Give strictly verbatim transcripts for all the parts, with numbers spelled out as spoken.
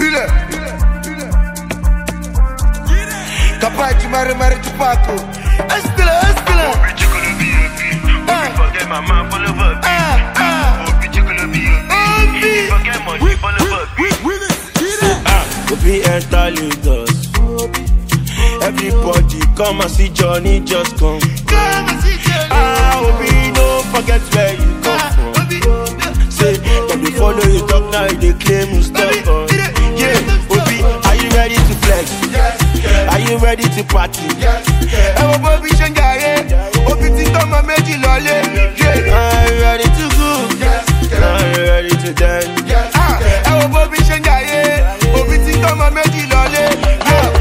Capaz de mare mare de Paco. Estela, estela. Oh, bitch, you gonna be a bitch. Oh, forget my man full of a bitch. Oh, bitch, you gonna be a bitch. Forget money full of a bitch. Ah, Obi enter Lagos. Everybody come and see Johnny just come. Ah, Obi, don't forget where you come from. Say, when they follow you talk now, they claim you stop. Yeah, Obi, are you ready to flex? Are you ready to party? I'm a Bobby Shanghai. Obi, think I'm a magic lolly. Are you ready to go? Are you ready to dance? I'm a Bobby Shanghai. Obi, think I'm a magic lolly.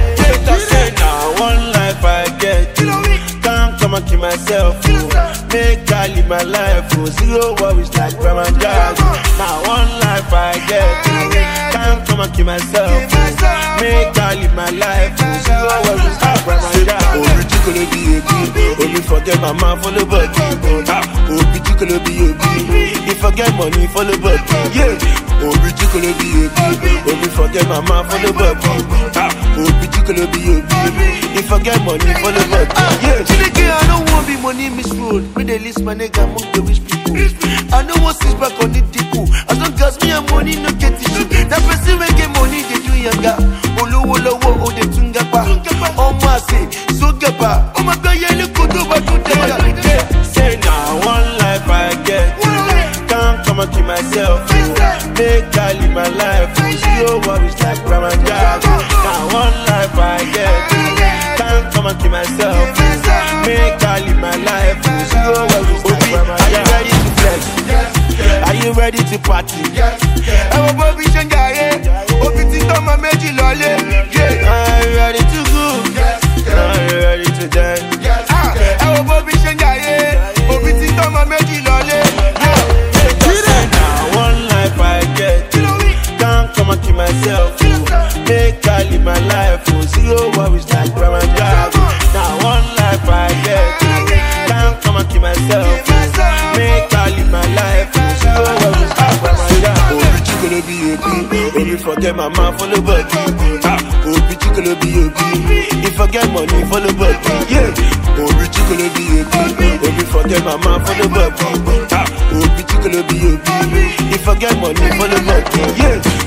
One life I get, can't come and kill myself. Oh. Make I live my life, oh. Zero worries like Ramadan. Now one life I get, can't come and kill myself. Oh. Make I live my life, oh. Zero worries like Ramadan. Oh, bitch, you gonna be a bee. Only forget my man for the body. Oh, bitch, you gonna be a bee. If I get money for the body, yeah. Oh, bitch, you gonna be a bee. Only forget my man for the body. Oh, bitch, you gonna be a bee. If I get money for the body, yeah. Chineke, I don't want be money misroad. Me they list my nigga among the rich people. I know what sits back on the tickle. As long as me and money no get issue. That person when get money they do younger. Olo olo wo o de tunga pa. Oh my say so gaba. Oh my God, yeah look good over to them. Say now one life I get, can't come and kill myself. Make I live my life. Zero worries like Ramadan. Now one life I get, can't come and kill myself. Make I live my life. Zero worries like Ramadan. Are you ready to flex? Are you ready to party? I'm a Bobby Shanghai. Obi think I'm a magic lolly. Are you ready to go? Are you ready to dance? I'm a Bobby Shanghai. Obi think I'm a magic lolly. Now one life I get, can't come and kill myself. Make I live my life. Zero worries like Ramadan. Now one life I get, can't come and kill myself. Make I live my life. Zero worries like Ramadan. Oh, bitch, you gonna be a bee. Only forget my man for the body. Oh, bitch, you gonna be a bee. If I get money for the body, yeah. Oh, bitch, you gonna be a bee. Only forget my man for the body. Oh, bitch, you gonna be a bee. If I get money for the body, yeah.